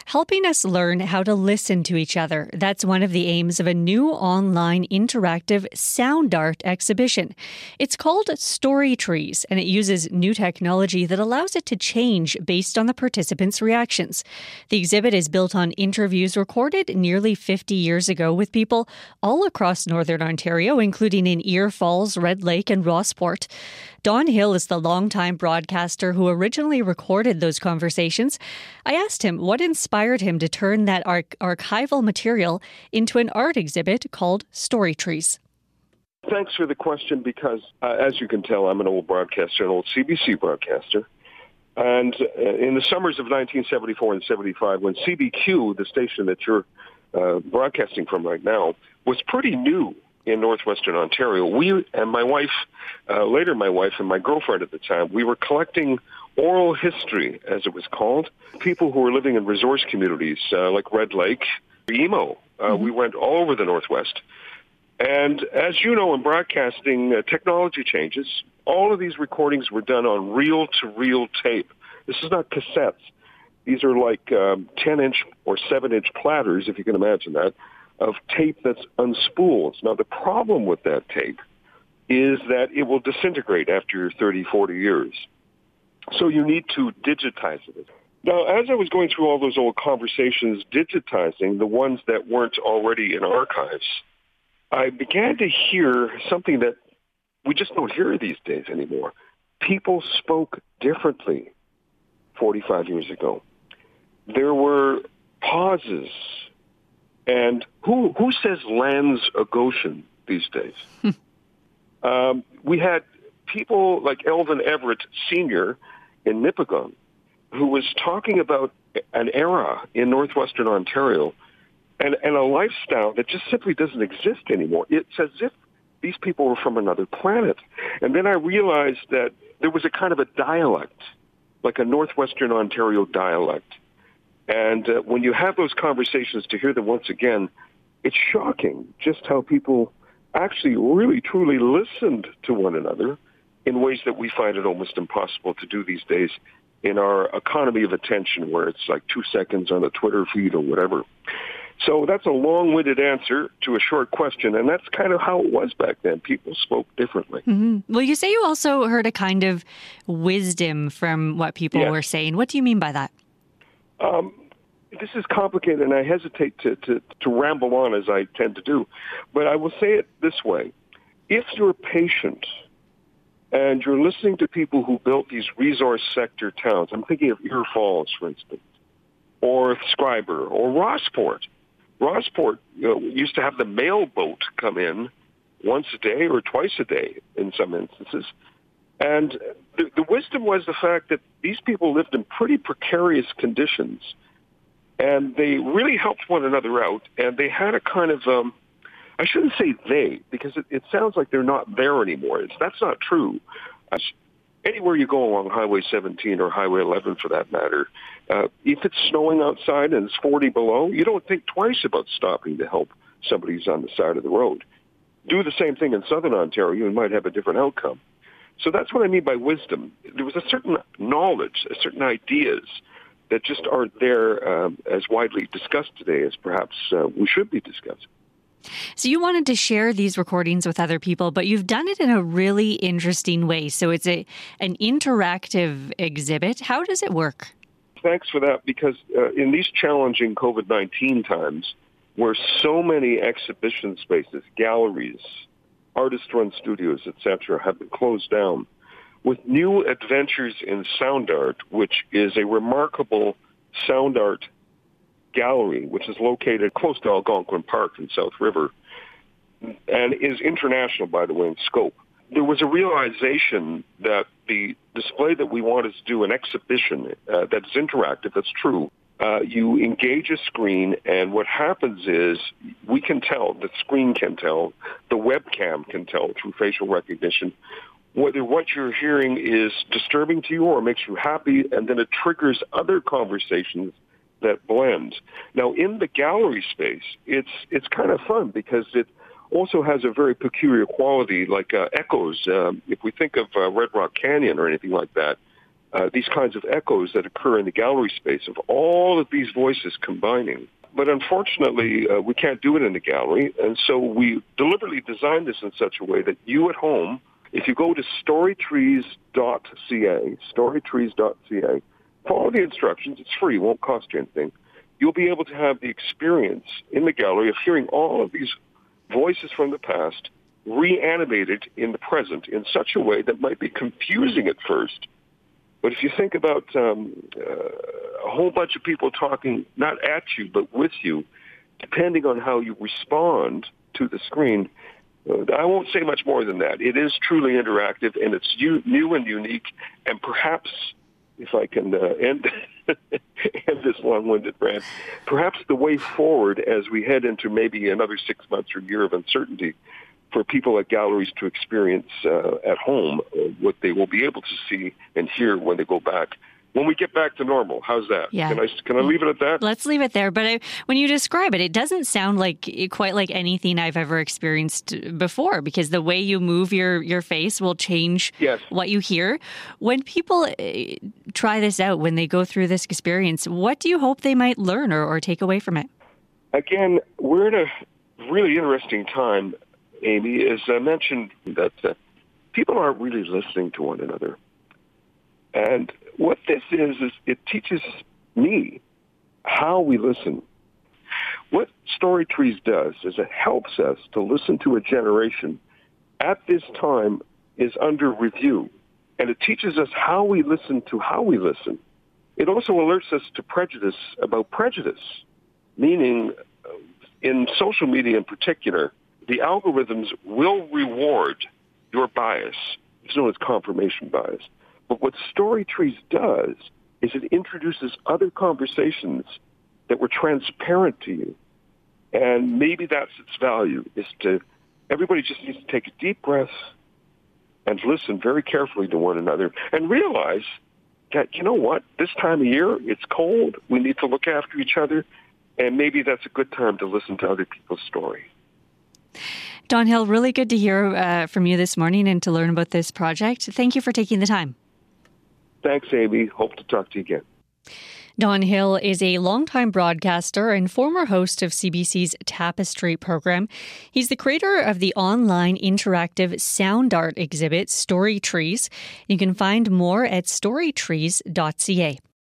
helping us learn how to listen to each other. That's one of the aims of a new online interactive sound art exhibition. It's called Story Trees, and it uses new technology that allows it to change based on the participants' reactions. The exhibit is built on interviews recorded nearly 50 years ago with people all across Northern Ontario, including in Ear Falls, Red Lake, and Rossport. Don Hill is the longtime broadcaster who originally recorded those conversations. I asked him what inspired him to turn that archival material into an art exhibit called Story Trees. Thanks for the question because, as you can tell, I'm an old broadcaster, an old CBC broadcaster. And in the summers of 1974 and 75, when CBQ, the station that you're broadcasting from right now, was pretty new in northwestern Ontario, we and my wife, later my wife and my girlfriend at the time, we were collecting oral history, as it was called, people who were living in resource communities like Red Lake, Emo. We went all over the Northwest. And as you know, in broadcasting, technology changes. All of these recordings were done on reel-to-reel tape. This is not cassettes. These are like 10-inch or 7-inch platters, if you can imagine that, of tape that's unspooled. Now, the problem with that tape is that it will disintegrate after 30, 40 years. So you need to digitize it. Now, as I was going through all those old conversations, digitizing the ones that weren't already in archives, I began to hear something that we just don't hear these days anymore. People spoke differently 45 years ago. There were pauses. And who says Lance Goshen these days? We had people like Elvin Everett Sr. in Nipigon who was talking about an era in northwestern Ontario and a lifestyle that just simply doesn't exist anymore. It's as if these people were from another planet. And then I realized that there was a kind of a dialect, like a northwestern Ontario dialect. And when you have those conversations, to hear them once again, it's shocking just how people actually really, truly listened to one another in ways that we find it almost impossible to do these days in our economy of attention, where it's like 2 seconds on a Twitter feed or whatever. So that's a long-winded answer to a short question, and that's kind of how it was back then. People spoke differently. Mm-hmm. Well, you say you also heard a kind of wisdom from what people were saying. What do you mean by that? This is complicated, and I hesitate to ramble on as I tend to do. But I will say it this way. If you're patient and you're listening to people who built these resource sector towns, I'm thinking of Ear Falls, for instance, or Schreiber, or Rossport. Rossport used to have the mail boat come in once a day or twice a day in some instances. And the wisdom was the fact that these people lived in pretty precarious conditions, and they really helped one another out, and they had a kind of, I shouldn't say they, because it sounds like they're not there anymore. That's not true. Anywhere you go along Highway 17 or Highway 11 for that matter, if it's snowing outside and it's 40 below, you don't think twice about stopping to help somebody who's on the side of the road. Do the same thing in southern Ontario and might have a different outcome. So that's what I mean by wisdom. There was a certain knowledge, certain ideas that just aren't there as widely discussed today as perhaps we should be discussing. So you wanted to share these recordings with other people, but you've done it in a really interesting way. So it's an interactive exhibit. How does it work? Thanks for that, because in these challenging COVID-19 times, where so many exhibition spaces, galleries, artist-run studios, etc., have been closed down, with New Adventures in Sound Art, which is a remarkable sound art gallery, which is located close to Algonquin Park in South River, and is international, by the way, in scope. There was a realization that the display that we wanted to do, an exhibition that's interactive, that's true. You engage a screen, and what happens is we can tell, the screen can tell, the webcam can tell through facial recognition, whether what you're hearing is disturbing to you or makes you happy, and then it triggers other conversations that blend. Now, in the gallery space, it's kind of fun because it also has a very peculiar quality, like echoes. If we think of Red Rock Canyon or anything like that, these kinds of echoes that occur in the gallery space of all of these voices combining. But unfortunately, we can't do it in the gallery, and so we deliberately designed this in such a way that you at home, if you go to storytrees.ca, follow the instructions, it's free, won't cost you anything, you'll be able to have the experience in the gallery of hearing all of these voices from the past reanimated in the present in such a way that might be confusing at first. But if you think about a whole bunch of people talking not at you but with you, depending on how you respond to the screen, I won't say much more than that. It is truly interactive, and it's new and unique, and perhaps, if I can end this long-winded rant, perhaps the way forward as we head into maybe another 6 months or year of uncertainty for people at galleries to experience at home what they will be able to see and hear when they go back. When we get back to normal, how's that? Yeah. Can I leave it at that? Let's leave it there. But when you describe it, it doesn't sound quite like anything I've ever experienced before, because the way you move your face will change what you hear. When people try this out, when they go through this experience, what do you hope they might learn or take away from it? Again, we're in a really interesting time, Amy. As I mentioned, that people aren't really listening to one another. And what this is it teaches me how we listen. What Story Trees does is it helps us to listen to a generation at this time is under review. And it teaches us how we listen to how we listen. It also alerts us to prejudice about prejudice, meaning in social media in particular, the algorithms will reward your bias. It's known as confirmation bias. But what Story Trees does is it introduces other conversations that were transparent to you. And maybe that's its value, is to everybody just needs to take a deep breath and listen very carefully to one another and realize that, you know what, this time of year, it's cold, we need to look after each other, and maybe that's a good time to listen to other people's story. Don Hill, really good to hear from you this morning and to learn about this project. Thank you for taking the time. Thanks, Amy. Hope to talk to you again. Don Hill is a longtime broadcaster and former host of CBC's Tapestry program. He's the creator of the online interactive sound art exhibit, Story Trees. You can find more at storytrees.ca.